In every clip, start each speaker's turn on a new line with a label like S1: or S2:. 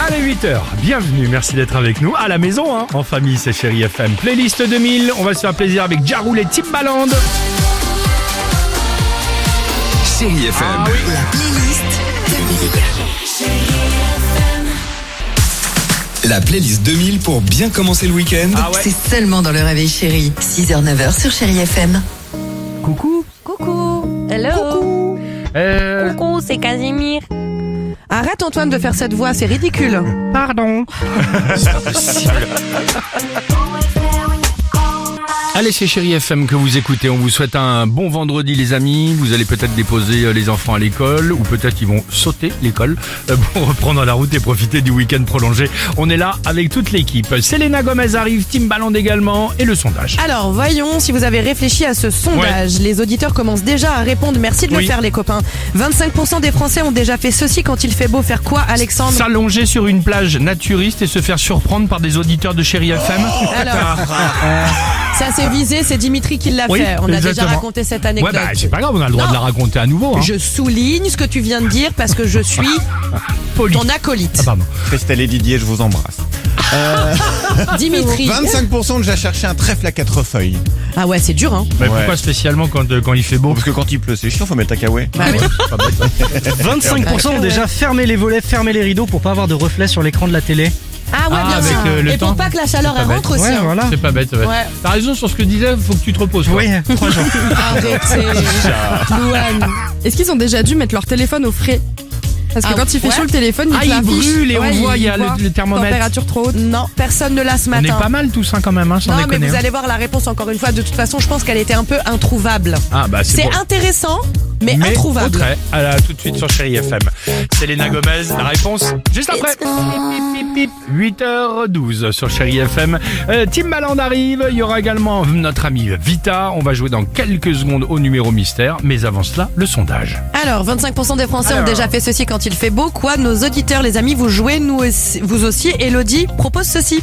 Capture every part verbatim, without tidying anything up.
S1: Allez, huit heures, bienvenue, merci d'être avec nous à la maison, hein. En famille, c'est Chérie F M. Playlist deux mille, on va se faire plaisir avec Ja Rule et Timbaland.
S2: Chérie F M.
S1: Ah oui.
S2: La playlist deux mille. La playlist deux mille pour bien commencer le week-end.
S1: Ah ouais.
S3: C'est seulement dans le réveil chéri. six heures neuf heures sur Chérie F M.
S1: Coucou.
S4: Coucou. Hello.
S1: Coucou. Euh...
S4: Coucou, c'est Casimir.
S5: Arrête Antoine de faire cette voix, c'est ridicule.
S1: Pardon. C'est impossible. Allez, c'est Chérie F M que vous écoutez. On vous souhaite un bon vendredi, les amis. Vous allez peut-être déposer les enfants à l'école, ou peut-être ils vont sauter l'école pour reprendre la route et profiter du week-end prolongé. On est là avec toute l'équipe. Selena Gomez arrive, Timbaland également, et le sondage.
S5: Alors voyons si vous avez réfléchi à ce sondage.
S1: Ouais.
S5: Les auditeurs commencent déjà à répondre. Merci de
S1: Oui.
S5: le faire les copains. vingt-cinq pour cent des Français ont déjà fait ceci quand il fait beau. Faire quoi, Alexandre?
S1: S'allonger sur une plage naturiste et se faire surprendre par des auditeurs de Chérie F M.
S5: Alors, ça c'est visé, c'est Dimitri qui l'a
S1: Oui,
S5: fait. On a déjà
S1: exactement.
S5: raconté cette
S1: Ouais,
S5: anecdote.
S1: bah c'est pas grave, on a le droit
S5: Non.
S1: de la raconter à nouveau. Hein.
S5: Je souligne ce que tu viens de dire parce que je suis
S1: Poli.
S5: ton acolyte.
S1: Ah, pardon.
S6: Christelle et Didier, je vous embrasse.
S5: Dimitri.
S6: vingt-cinq pour cent ont déjà cherché un trèfle à quatre feuilles.
S5: Ah ouais, c'est dur hein.
S1: Mais
S6: Ouais.
S1: pourquoi spécialement quand, euh, quand il fait beau?
S6: Parce que quand il pleut, c'est chiant, faut mettre ta caouet.
S5: Bah oui.
S1: Pas bête.
S7: vingt-cinq pour cent ont déjà fermé les volets, fermé les rideaux pour pas avoir de reflets sur l'écran de la télé.
S5: Ah ouais,
S1: Ah,
S5: bien
S1: avec,
S5: sûr.
S1: euh, le
S5: Et pour
S1: temps.
S5: pas que la chaleur
S1: C'est
S5: elle
S1: pas
S5: rentre
S1: bête.
S5: aussi.
S7: Ouais,
S5: hein.
S7: voilà.
S1: C'est pas bête, ouais.
S5: Ouais.
S1: T'as raison sur ce que je disais, faut que tu te reposes. quoi.
S7: Oui, trois jours.
S5: Arrêtez. Louane.
S8: Est-ce qu'ils ont déjà dû mettre leur téléphone au frais? Parce que
S5: Ah,
S8: quand il fait
S5: ouais.
S8: chaud, le téléphone, il
S1: Ah,
S8: te
S1: il
S8: l'affiche.
S1: brûle et on
S8: Ouais,
S1: voit, il y a le-
S8: voit.
S1: le thermomètre.
S8: Température trop haute.
S5: Non, personne ne l'a ce
S1: On
S5: matin.
S1: est pas mal tous hein, quand même, hein, sans
S5: Non, mais
S1: déconner.
S5: vous
S1: hein.
S5: allez voir la réponse encore une fois. De toute façon, je pense qu'elle était un peu introuvable.
S1: Ah bah c'est
S5: C'est
S1: bon.
S5: intéressant, mais,
S1: Mais
S5: introuvable.
S1: au trait. À la- tout de suite sur Chérie F M. Selena Gomez, la réponse juste après. Pip, pip, pip. huit heures douze sur Chérie F M. Euh, Timbaland arrive, il y aura également notre ami Vita. On va jouer dans quelques secondes au numéro mystère. Mais avant cela, le sondage.
S5: Alors, vingt-cinq pour cent des Français
S1: Alors.
S5: ont déjà fait ceci quand il fait beau. Quoi, nos auditeurs, les amis, vous jouez, nous aussi, vous aussi. Elodie propose ceci.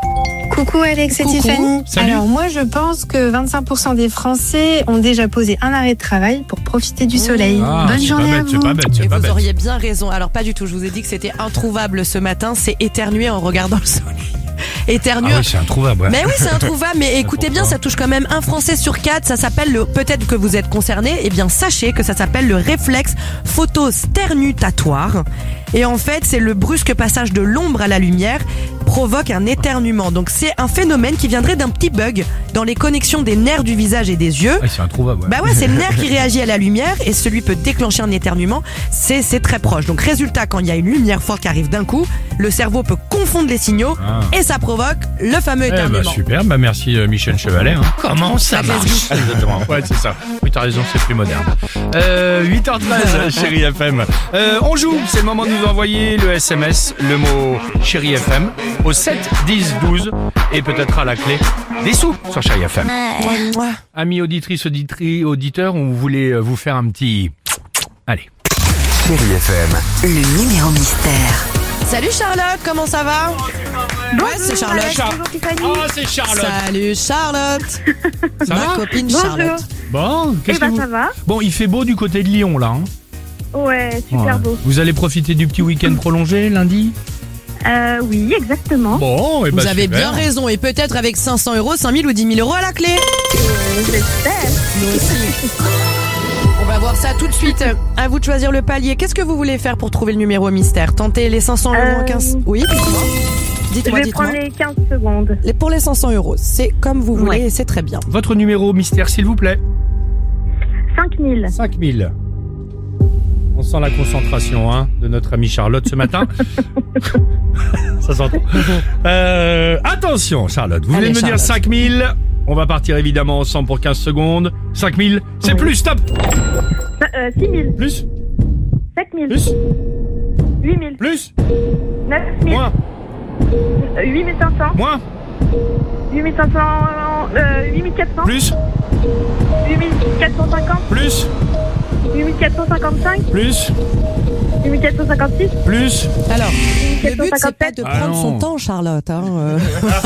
S9: Coucou Alex et
S5: Coucou.
S9: Tiffany.
S1: Salut.
S9: Alors moi je pense que vingt-cinq pour cent des Français ont déjà posé un arrêt de travail pour profiter du soleil.
S1: Ah,
S9: Bonne
S1: c'est
S9: journée
S1: pas
S9: à
S1: bête, c'est
S9: vous.
S1: pas bête, c'est
S5: Et
S1: pas
S5: vous
S1: bête.
S5: auriez bien raison. Alors, pas du tout. Je vous ai dit que c'était introuvable ce matin. C'est éternuer en regardant le soleil. Éternuer.
S1: Ah oui, c'est introuvable. Ouais.
S5: Mais oui, c'est introuvable. Mais écoutez bien,
S1: pourquoi
S5: ça touche quand même un Français sur quatre. Ça s'appelle le. Peut-être que vous êtes concerné. Eh bien, sachez que ça s'appelle le réflexe photosternutatoire. Et en fait, c'est le brusque passage de l'ombre à la lumière provoque un éternuement. Donc, c'est un phénomène qui viendrait d'un petit bug dans les connexions des nerfs du visage et des yeux.
S1: Ah, c'est introuvable. Ouais.
S5: Bah ouais, c'est le nerf qui réagit à la lumière et celui peut déclencher un éternuement. C'est c'est très proche. Donc résultat, quand il y a une lumière forte qui arrive d'un coup, le cerveau peut confondre les signaux
S1: Ah.
S5: et ça provoque le fameux
S1: Eh bah
S5: éternuement.
S1: super, bah merci euh, Michel Chevalet. Hein. Comment ça marche? Exactement. Ouais, c'est ça. Oui, t'as raison, c'est plus moderne. Euh, huit heures treize, Chérie F M. Euh, on joue, c'est le moment de nous envoyer le S M S, le mot Chérie F M, au sept dix douze et peut-être à la clé des sous sur Chérie F M.
S5: Mouah.
S1: Amis auditrices, auditri, auditeurs, on voulait euh, vous faire un petit... Allez.
S2: Chérie F M.
S3: Le numéro mystère.
S5: Salut Charlotte, comment ça va? Ouais, c'est Charlotte.
S1: Char-
S9: Bonjour Tiffany.
S1: Oh, c'est Charlotte.
S5: Salut Charlotte.
S1: Ça
S5: Ma
S1: va?
S5: copine
S9: Bonjour.
S5: Charlotte.
S1: Bon,
S9: Eh
S1: qu'est-ce que
S9: ben
S1: vous...
S9: ça va.
S1: Bon, il fait beau du côté de Lyon, là. Hein.
S9: Ouais, super
S1: Ouais.
S9: beau.
S1: Vous allez profiter du petit week-end prolongé lundi?
S9: Euh, oui, exactement.
S1: Bon, et
S5: Vous
S1: bah
S5: avez
S1: super.
S5: bien raison et peut-être avec cinq cents euros, cinq mille ou dix mille euros à la clé.
S9: J'espère.
S5: Nous aussi. On va voir ça tout de suite. À vous de choisir le palier. Qu'est-ce que vous voulez faire pour trouver le numéro mystère? Tenter les cinq cents euros en
S9: Euh,
S5: quinze. Oui, dites-moi.
S9: Je
S5: Dites-moi,
S9: vais
S5: dites-moi.
S9: prendre les quinze secondes.
S5: Les- Pour les cinq cents euros, c'est comme vous voulez
S9: Ouais.
S5: et c'est très bien.
S1: Votre numéro mystère, s'il vous plaît.
S9: cinq mille.
S1: cinq mille. On sent la concentration hein, de notre amie Charlotte ce matin. Ça s'entend. Euh, attention, Charlotte. Vous
S5: Allez,
S1: venez de me dire
S5: Charlotte.
S1: cinq mille. On va partir évidemment ensemble pour quinze secondes. cinq mille. C'est plus, stop.
S9: Euh, six mille.
S1: Plus,
S9: sept mille.
S1: plus,
S9: huit mille.
S1: plus,
S9: neuf mille.
S1: moins,
S9: euh, huit mille cinq cents.
S1: moins,
S9: huit mille cinq cents. Euh, huit mille quatre cents.
S1: plus,
S9: huit mille quatre cent cinquante.
S1: plus,
S9: huit mille quatre cent cinquante-cinq.
S1: plus,
S9: huit mille quatre cent cinquante-six.
S1: plus.
S5: Alors,
S9: huit
S5: le
S9: mille
S5: but
S9: quatre cent
S5: c'est pas
S9: cinquante-sept.
S5: de
S1: Ah
S5: prendre son
S1: non.
S5: temps, Charlotte. Hein, euh.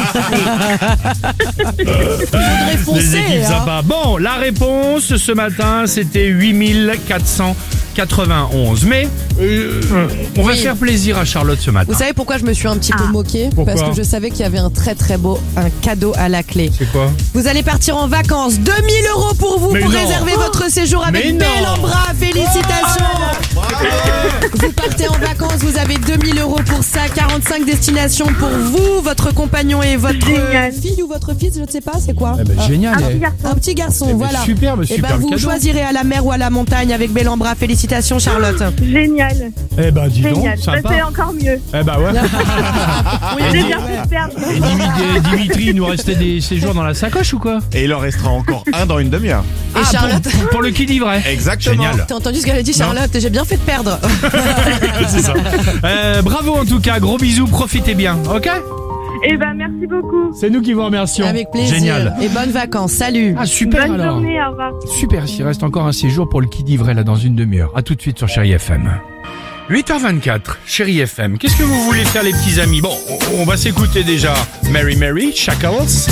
S5: Il faudrait
S1: Les
S5: foncer.
S1: équipes
S5: hein.
S1: sympas. Bon, la réponse ce matin, c'était huit mille quatre cent quatre-vingt-onze. Mais euh, on va
S5: Oui.
S1: faire plaisir à Charlotte ce matin.
S5: Vous savez pourquoi je me suis un petit peu moquée?
S1: Pourquoi
S5: Parce que je savais qu'il y avait un très très beau un cadeau à la clé.
S1: C'est quoi?
S5: Vous allez partir en vacances. deux mille euros pour vous
S1: Mais
S5: pour
S1: non.
S5: réserver votre séjour avec
S1: Mais non.
S5: Bellambra. Félicitations. Vous partez en vacances, vous avez deux mille euros pour ça. quarante-cinq destinations pour vous, votre compagnon et votre
S9: Génial.
S5: fille ou votre fils, je ne sais pas, c'est quoi?
S1: Eh ben, génial.
S9: Un
S1: eh.
S9: petit garçon.
S5: Un petit garçon,
S1: Eh ben,
S5: voilà.
S1: superbe,
S5: Et ben
S1: superbe
S5: vous
S1: cadeau.
S5: choisirez à la mer ou à la montagne avec Bellambra. Félicitations Charlotte.
S9: Génial.
S1: Eh ben, dis donc,
S9: Génial. Bah,
S1: sympa.
S9: c'est encore mieux.
S1: Eh ben, ouais.
S9: J'ai bien fait de perdre.
S1: Et Dimitri, Dimitri, il nous restait des séjours dans la sacoche ou quoi?
S6: Et il en restera encore un dans une demi-heure.
S5: Et
S1: Ah,
S5: Charlotte,
S1: pour, pour le qui dit vrai.
S6: Exactement.
S1: Génial.
S5: t'as entendu ce qu'elle a dit Charlotte? J'ai bien fait de perdre.
S1: C'est ça. Euh, bravo en tout cas, gros bisous, profitez bien, ok?
S9: Eh ben, merci beaucoup.
S1: C'est nous qui vous remercions.
S5: Avec plaisir.
S1: Génial.
S5: Et bonnes vacances. Salut.
S1: Ah super
S9: Bonne
S1: alors.
S9: journée, au revoir.
S1: Super, s'il reste encore un séjour pour le qui dit vrai là dans une demi-heure. À tout de suite sur Chérie F M. huit heures vingt-quatre, Chérie F M. Qu'est-ce que vous voulez faire les petits amis? Bon, on- on va s'écouter déjà Mary Mary, Shackles.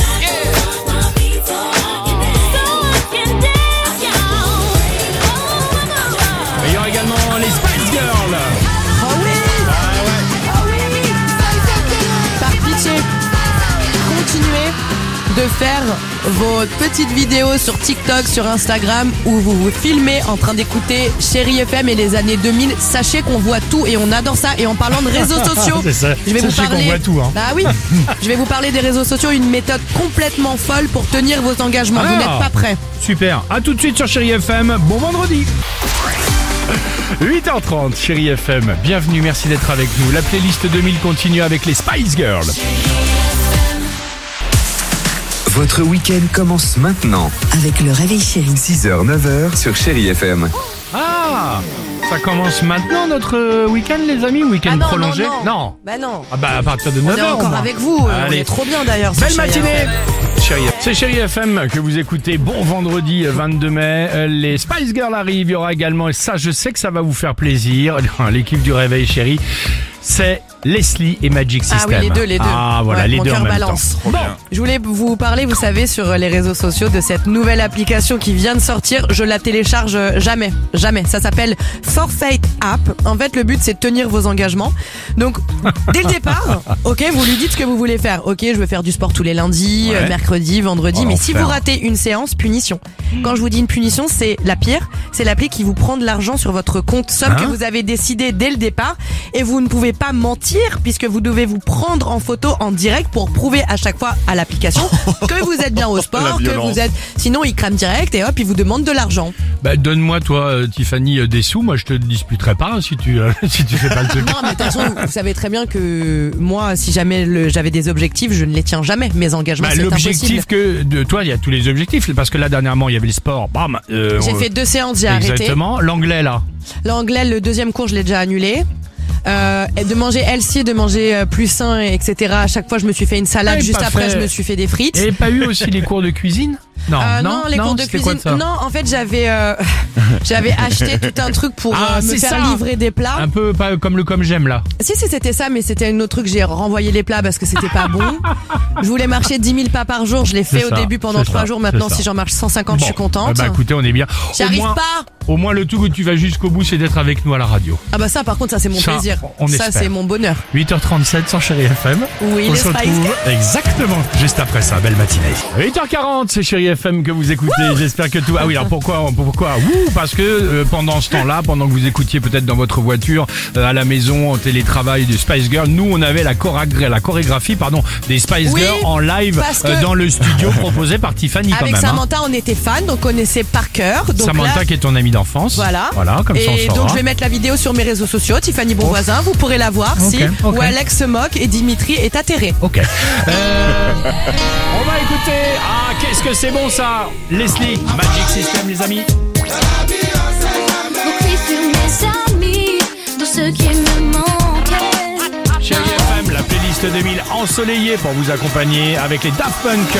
S1: Et il y aura également les Spice Girls.
S5: Oh oui. Oh oui. Par pitié, continuez de faire vos petites vidéos sur TikTok, sur Instagram, où vous vous filmez en train d'écouter Chérie F M et les années deux mille. Sachez qu'on voit tout et on adore ça. Et en parlant de réseaux sociaux,
S1: C'est ça.
S5: je vais vous
S1: Sachez
S5: parler.
S1: qu'on voit tout, hein.
S5: Ah oui, je vais vous parler des réseaux sociaux, une méthode complètement folle pour tenir vos engagements. Vous
S1: Ah.
S5: n'êtes pas prêts.
S1: Super, à tout de suite sur Chérie F M. Bon vendredi. huit heures trente, Chérie F M. Bienvenue, merci d'être avec nous. La playlist deux mille continue avec les Spice Girls.
S2: Votre week-end commence maintenant.
S3: Avec le réveil chéri.
S2: six heures neuf heures sur Chérie F M.
S1: Ah, ça commence maintenant notre euh, week-end les amis, week-end
S5: Ah non,
S1: prolongé.
S5: non, non. Bah non.
S1: Ah bah à partir de
S5: On
S1: neuf
S5: est
S1: heures.
S5: encore avec vous. On
S1: Allez.
S5: est trop bien d'ailleurs. sur
S1: Belle
S5: Chérie
S1: matinée.
S5: F M.
S1: Chérie, c'est Chérie F M que vous écoutez. Bon vendredi vingt-deux mai. Euh, Les Spice Girls arrivent. Il y aura également, et ça je sais que ça va vous faire plaisir, l'équipe du Réveil Chérie, c'est Leslie et Magic System.
S5: Ah oui, les deux, les deux.
S1: Ah voilà,
S5: Ouais,
S1: les
S5: mon
S1: deux en
S5: cœur
S1: même
S5: balance.
S1: temps. Bon.
S5: Je voulais vous parler, vous savez, sur les réseaux sociaux de cette nouvelle application qui vient de sortir. Je la télécharge jamais, jamais. Ça s'appelle Forfait App. En fait, le but, c'est de tenir vos engagements. Donc, dès le départ, ok, vous lui dites ce que vous voulez faire. Ok, je veux faire du sport tous les lundis,
S1: Ouais.
S5: euh, mercredi, vendredi.
S1: Oh,
S5: mais si
S1: l'enfer.
S5: vous ratez une séance, punition. Quand je vous dis une punition, c'est la pire. C'est l'appli qui vous prend de l'argent sur votre compte, somme
S1: Hein
S5: que vous avez décidé dès le départ. Et vous ne pouvez pas mentir puisque vous devez vous prendre en photo en direct pour prouver à chaque fois à l'application que vous êtes bien au sport,
S6: La
S5: que
S6: violence.
S5: vous êtes. Sinon, il crame direct et hop, il vous demande de l'argent.
S1: Bah, donne-moi toi, euh, Tiffany, euh, des sous. Moi, je te disputerai pas hein, si tu euh, si tu fais pas le truc.
S5: Non, mais de toute façon, vous, vous savez très bien que moi, si jamais le- j'avais des objectifs, je ne les tiens jamais. Mes engagements,
S1: Bah,
S5: c'est impossible.
S1: l'objectif que de toi, il y a tous les objectifs parce que là dernièrement, il y avait le sport. Bam. euh,
S5: J'ai
S1: on-
S5: fait deux séances, j'ai arrêté.
S1: Exactement. L'anglais là.
S5: L'anglais, le deuxième cours, je l'ai déjà annulé. Euh, et de manger healthy, de manger euh, plus sain, et cetera. À chaque fois, je me suis fait une salade.
S1: Eh,
S5: Juste
S1: pas
S5: après,
S1: fait.
S5: je me suis fait des frites.
S1: Et pas eu aussi les cours de cuisine? Non,
S5: Euh,
S1: non,
S5: les cours de
S1: c'était quoi
S5: cuisine.
S1: ça
S5: Non, en fait, j'avais euh, j'avais acheté tout un truc pour
S1: Ah,
S5: euh, me
S1: c'est
S5: faire
S1: ça.
S5: livrer des plats.
S1: Un peu pas comme le comme j'aime là.
S5: Si, si, c'était ça, mais c'était un autre truc. J'ai renvoyé les plats parce que c'était pas bon. Je voulais marcher dix mille pas par jour. Je l'ai fait
S1: C'est
S5: au
S1: ça,
S5: début pendant
S1: c'est
S5: trois
S1: ça,
S5: jours. Maintenant,
S1: c'est ça.
S5: si j'en marche cent cinquante, je suis
S1: Bon,
S5: contente.
S1: Bah écoutez, on est bien. Au
S5: J'arrive
S1: moins,
S5: pas.
S1: Au moins le tout que tu vas jusqu'au bout, c'est d'être avec nous à la radio.
S5: Ah bah ça, par contre, ça c'est mon
S1: Ça,
S5: plaisir.
S1: on
S5: ça
S1: espère.
S5: c'est mon bonheur.
S1: huit heures trente-sept sur Chérie F M.
S5: Oui,
S1: on
S5: les
S1: se
S5: Spice
S1: retrouve
S5: Girls.
S1: exactement juste après ça. Belle matinée. huit heures quarante, c'est Chérie F M que vous écoutez. J'espère que tout. Ah oui, alors pourquoi Pourquoi Ouh, parce que euh, pendant ce temps-là, pendant que vous écoutiez peut-être dans votre voiture, euh, à la maison, en télétravail des Spice Girls, nous on avait la, choragra- la chorégraphie, pardon, des Spice
S5: Oui,
S1: Girls en live
S5: parce que-
S1: euh, dans le studio proposé par Tiffany quand
S5: Avec
S1: même. hein.
S5: Samantha, on était fans, on connaissait par cœur. Donc
S1: Samantha
S5: là,
S1: qui est ton amie d'enfance.
S5: Voilà.
S1: Voilà, comme ça on
S5: et
S1: saura.
S5: donc je vais mettre la vidéo sur mes réseaux sociaux, Tiffany Bonvoisin, vous pourrez la voir
S1: Ok,
S5: si
S1: ok.
S5: où Alex se moque et Dimitri est atterré.
S1: Ok. Euh, on va écouter. Ah, qu'est-ce que c'est bon ça, Leslie, Magic System, les amis. Chérie F M, la playlist deux mille ensoleillée pour vous accompagner avec les Daft Punk.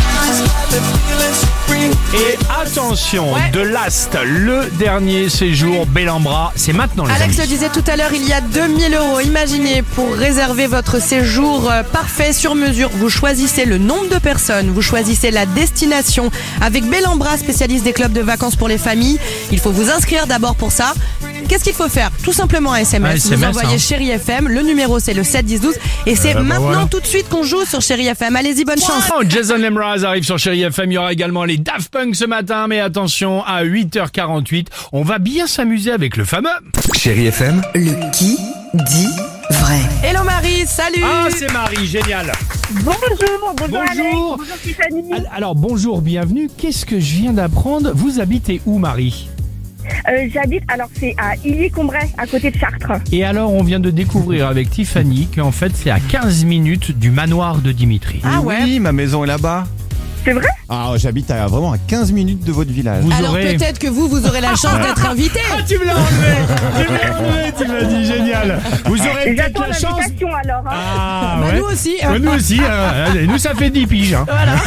S1: Et attention,
S5: Ouais.
S1: de Last, le dernier séjour Bellambra, c'est maintenant les
S5: Alex
S1: amis.
S5: le disait tout à l'heure, il y a deux mille euros. Imaginez, pour réserver votre séjour euh, parfait sur mesure, vous choisissez le nombre de personnes, vous choisissez la destination. Avec Bellambra, spécialiste des clubs de vacances pour les familles, il faut vous inscrire d'abord pour ça. qu'est-ce qu'il faut faire? Tout simplement un S M S.
S1: Un S M S,
S5: vous envoyez
S1: hein.
S5: Chérie F M, le numéro c'est le sept dix douze et c'est
S1: Euh, bah
S5: maintenant
S1: voilà.
S5: tout de suite qu'on joue sur Chérie F M. Allez-y, bonne chance.
S1: Oh, Jason Lemraz arrive sur Chérie F M. Il y aura également les Daft Punk ce matin. Mais attention, à huit heures quarante-huit, on va bien s'amuser avec le fameux...
S2: Chérie F M,
S3: Le qui dit vrai.
S5: Hello Marie, salut.
S1: Ah, c'est Marie, génial.
S10: Bonjour, bonjour,
S1: Bonjour.
S10: Alex, bonjour Tiffany.
S1: Al- Alors, bonjour, bienvenue. Qu'est-ce que je viens d'apprendre? Vous habitez où, Marie?
S10: Euh, J'habite, alors c'est à Illy-Combray, à côté de Chartres.
S1: Et alors, on vient de découvrir avec Tiffany qu'en fait, c'est à quinze minutes du manoir de Dimitri.
S5: Ah ouais.
S6: Oui, ma maison est là-bas.
S10: C'est vrai?
S6: Ah, j'habite à, vraiment à quinze minutes de votre village.
S1: Vous
S5: Alors
S1: aurez...
S5: peut-être que vous, vous aurez la chance d'être invité.
S1: Ah, tu me l'as enlevé. Tu me l'as enlevé, tu m'as dit, génial. Vous aurez peut-être
S10: J'attends
S1: la chance...
S10: l'invitation alors. Hein.
S1: Ah,
S5: Bah,
S1: ouais.
S5: nous aussi. hein.
S1: Ouais, nous aussi, hein. Allez, nous ça fait dix piges. Hein.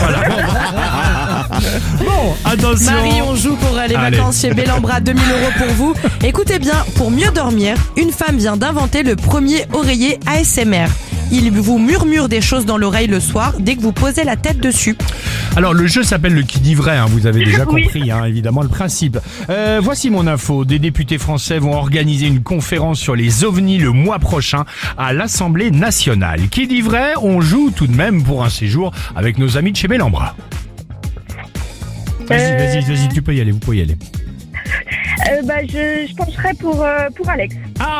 S1: Voilà. Bon, attention.
S5: Marie, on joue pour euh, les
S1: Allez.
S5: vacances chez Bellambra, deux mille euros pour vous. Écoutez bien, pour mieux dormir, une femme vient d'inventer le premier oreiller A S M R. Il vous murmure des choses dans l'oreille le soir dès que vous posez la tête dessus.
S1: Alors le jeu s'appelle le qui dit vrai, hein, vous avez déjà
S10: Oui.
S1: compris hein, évidemment le principe. Euh, voici mon info, des députés français vont organiser une conférence sur les ovnis le mois prochain à l'Assemblée nationale. Qui dit vrai, on joue tout de même pour un séjour avec nos amis de chez Bellambra. Vas-y,
S10: Euh.
S1: vas-y, vas-y, tu peux y aller, vous pouvez y aller.
S10: Euh, bah, je, je pencherai pour, euh, pour Alex.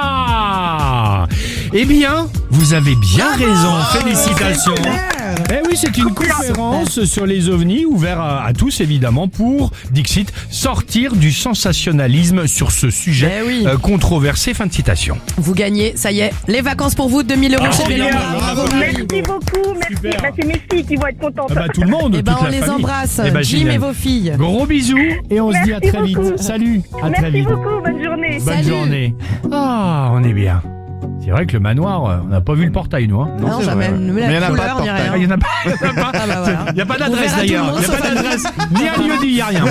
S1: Ah, eh bien, vous avez bien raison. Félicitations. Eh oui, c'est une conférence sur les ovnis ouverte à, à tous évidemment pour Dixit sortir du sensationnalisme sur ce sujet
S5: Eh oui.
S1: euh, controversé. Fin de citation.
S5: Vous gagnez, ça y est, les vacances pour vous, deux mille euros
S1: Ah,
S5: chez
S1: génial.
S5: Bellambra.
S1: Bravo,
S10: Merci beaucoup, merci.
S1: Super.
S10: Bah, c'est mes filles qui vont être contentes.
S1: Ah bah, tout le monde,
S5: Eh ben
S1: toute
S5: on
S1: la
S5: les
S1: famille.
S5: embrasse,
S1: Eh ben,
S5: Jim
S1: génial.
S5: et vos filles.
S1: Gros bisous et on se dit à
S10: Merci
S1: très vite.
S10: beaucoup.
S1: Salut, à très
S10: Merci
S1: vite.
S10: beaucoup, bonne journée.
S1: Bonne
S5: Salut.
S1: journée. Ah, on est bien. C'est vrai que le manoir, euh, on n'a pas vu le portail, nous. Hein.
S5: Non,
S6: c'est
S5: jamais.
S6: vrai.
S5: Ni
S6: Mais il y en
S5: la
S6: a pas de
S5: couleur, ni
S6: portail.
S1: Ah,
S5: rien.
S1: il n'y en a pas. Il n'y en a pas,
S5: Ah bah voilà.
S1: Il y a pas d'adresse
S5: Ouvert à tout le
S1: d'ailleurs.
S5: monde,
S1: Il n'y a
S5: sauf
S1: pas
S5: à nous.
S1: d'adresse. Ni un lieu dit, il n'y a rien.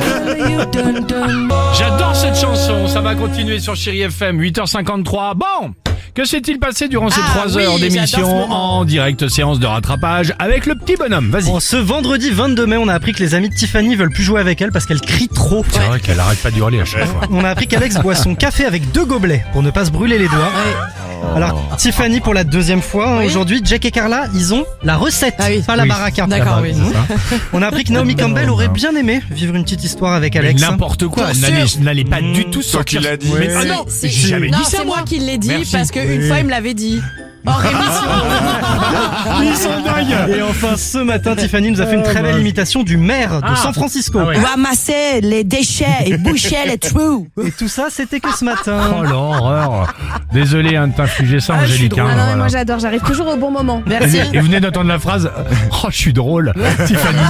S1: J'adore cette chanson. Ça va continuer sur Chérie F M. huit heures cinquante-trois. Bon. Que s'est-il passé durant ces
S5: Ah
S1: trois
S5: oui,
S1: heures
S5: j'adore ce
S1: d'émission
S5: moment.
S1: en direct séance de rattrapage avec le petit bonhomme? Vas-y.
S7: Bon, ce vendredi vingt-deux mai, on a appris que les amis de Tiffany veulent plus jouer avec elle parce qu'elle crie trop.
S1: C'est vrai qu'elle arrête pas de hurler à chaque fois.
S7: On a appris qu'Alex boit son café avec deux gobelets pour ne pas se brûler les doigts. Alors, Tiffany pour la deuxième fois, hein,
S5: Oui.
S7: aujourd'hui, Jack et Carla, ils ont la recette,
S5: Ah oui.
S7: pas la
S1: Oui.
S7: baraka.
S5: D'accord, oui.
S1: C'est ça.
S7: On a appris que Naomi Campbell aurait bien aimé vivre une petite histoire avec
S1: Mais
S7: Alex.
S1: n'importe quoi.
S5: Pour
S1: N'allez,
S5: sûr.
S1: n'allez pas du tout
S6: Toi
S1: sortir.
S6: qui l'as dit.
S1: Mais, ah
S5: Si,
S1: non,
S5: si.
S1: j'ai jamais
S5: Non,
S1: dit ça,
S5: c'est
S1: moi.
S5: moi qui l'ai dit
S1: Merci.
S5: parce qu'une
S1: Oui.
S5: fois il me l'avait dit. Hors émission.
S1: Ils sont dingues.
S7: Et enfin, ce matin, Tiffany nous a fait une très belle imitation du maire de
S1: Ah.
S7: San Francisco.
S1: Ah ouais.
S5: Ramasser les déchets et boucher les trous.
S7: Et tout ça, c'était que ce matin.
S1: Oh l'horreur. Désolé hein, de t'infliger ça,
S5: Ah, je suis
S1: Angélique.
S5: drôle.
S1: hein,
S8: Ah non, mais
S1: voilà.
S8: moi j'adore, j'arrive toujours au bon moment.
S5: Merci.
S1: Et vous venez d'entendre la phrase « Oh, je suis drôle », Tiffany.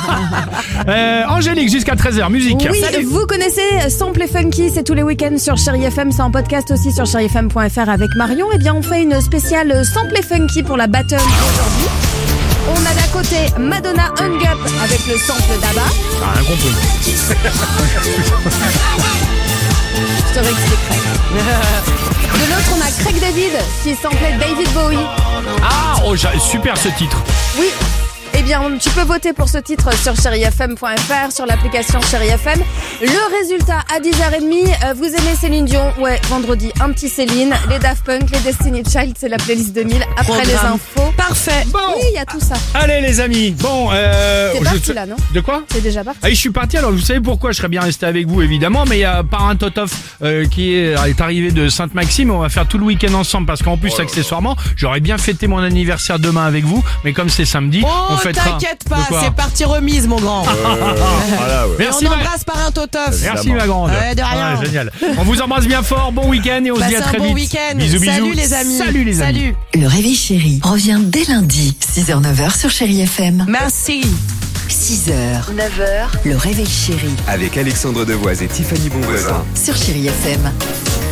S1: euh, Angélique, jusqu'à treize heures, musique.
S8: Oui, vous connaissez Sample et Funky, c'est tous les week-ends sur Chérie F M, c'est en podcast aussi sur chérie f m point f r avec Marion. Eh bien, on fait une spéciale Sample et Funky pour la battle aujourd'hui. On a d'un côté Madonna Hung Up avec le sample d'Abba.
S1: Ah, rien compris.
S8: Je te réexpliquerai. De l'autre, on a Craig David qui samplait David Bowie.
S1: Ah, oh, j'ai- super ce titre.
S8: Oui. Eh bien, tu peux voter pour ce titre sur chérie f m point f r, sur l'application Chérie F M. Le résultat à dix heures trente, euh, vous aimez Céline Dion? Ouais, vendredi, un petit Céline. Les Daft Punk, les Destiny Child, c'est la playlist deux mille. Après les
S5: Programme.
S8: infos.
S5: Parfait.
S1: Bon.
S8: Oui, il y a tout ça.
S1: Allez les amis, bon... Euh,
S8: C'est
S1: je-
S8: parti là, non?
S1: De quoi?
S8: C'est déjà parti.
S1: Ah, je suis parti, alors vous savez pourquoi je serais bien resté avec vous évidemment, mais il y a Parrain Totof euh, qui est, est arrivé de Sainte-Maxime, on va faire tout le week-end ensemble parce qu'en plus accessoirement j'aurais bien fêté mon anniversaire demain avec vous, mais comme c'est samedi,
S5: Oh,
S1: on fêtera...
S5: t'inquiète
S1: De
S5: pas,
S1: quoi
S5: c'est parti remise, mon grand.
S6: Voilà, ouais.
S5: Et
S1: Merci,
S5: on
S1: ma-
S5: embrasse par un totof.
S1: Merci ma grande.
S5: Ouais, de rien.
S1: Ah, génial. On vous embrasse bien fort, bon week-end et on se dit
S5: Passez
S1: à
S5: un
S1: très
S5: bon
S1: vite.
S5: week-end.
S1: Bisous bisous.
S5: Salut les amis.
S1: Salut les amis.
S5: Salut.
S3: Le réveil chéri revient dès lundi, six heures neuf heures sur Chérie F M.
S5: Merci.
S3: six heures, neuf heures, le réveil chéri
S2: avec Alexandre Devoise et Tiffany Bonvoisin.
S3: sur Chérie F M.